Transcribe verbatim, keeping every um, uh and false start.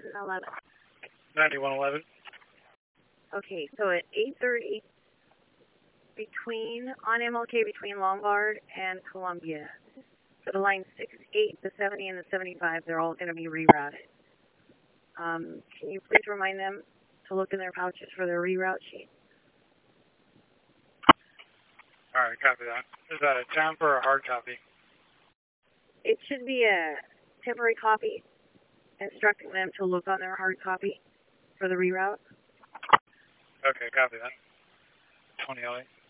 ninety-one eleven. ninety-one eleven. Okay, so at eight thirty, between, on M L K between Lombard and Columbia, for the lines six, eight, the seventy, and the seventy-five, they're all going to be rerouted. Um, can you please remind them to look in their pouches for their reroute sheet? All right, copy that. Is that a temp or a hard copy? It should be a temporary copy instructing them to look on their hard copy for the reroute. Okay, copy that. twenty oh eight.